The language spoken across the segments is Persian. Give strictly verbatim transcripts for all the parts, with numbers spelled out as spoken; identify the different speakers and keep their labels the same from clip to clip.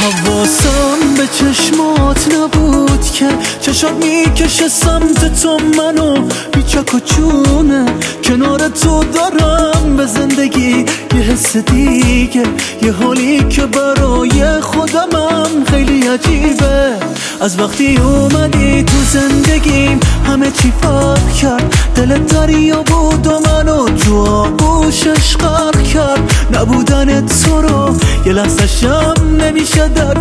Speaker 1: حواسم به چشمات نبود که چشات میکشه سمت تو، منو بیچک و چونه کنار تو دارم به زندگی یه حس دیگه، یه حالی که برای خودمم خیلی عجیبه. از وقتی اومدی تو زندگیم همه چی فرق کرد، دلت دریا بود و منو تو آغوشش غرق کرد. نبودن تو رو یه لحظه شم نمیشه درک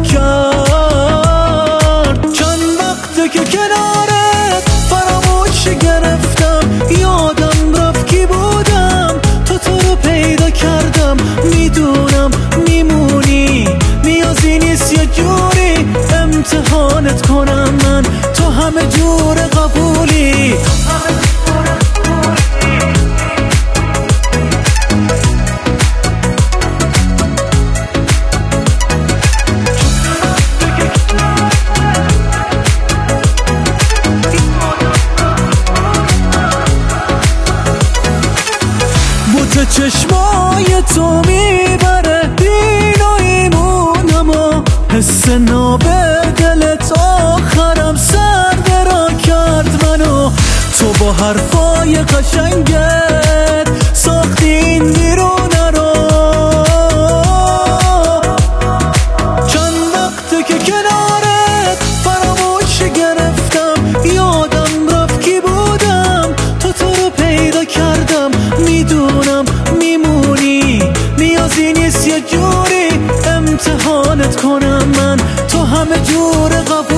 Speaker 1: کرد. چند وقته که کنارت فراموش گرفتم، یادم رفت کی بودم، تو تو رو پیدا کردم. میدونم میمونی، نیازی نیست یه جوری امتحانت کنم من، تو همه جور قبولی. بوت چشمای تو میبره دین و ایمونم و حس نابر دلت آخرم سر درا کرد منو. تو با حرفای قشنگت ساختی این بیرونه رو. چند وقته که کنارت فراموش گرفتم، یادم رفت کی بودم، تو تو رو پیدا کردم. میدونم میمونی، نیازی نیست یه جوری امتحانت کنم من، تو همه جور قبول.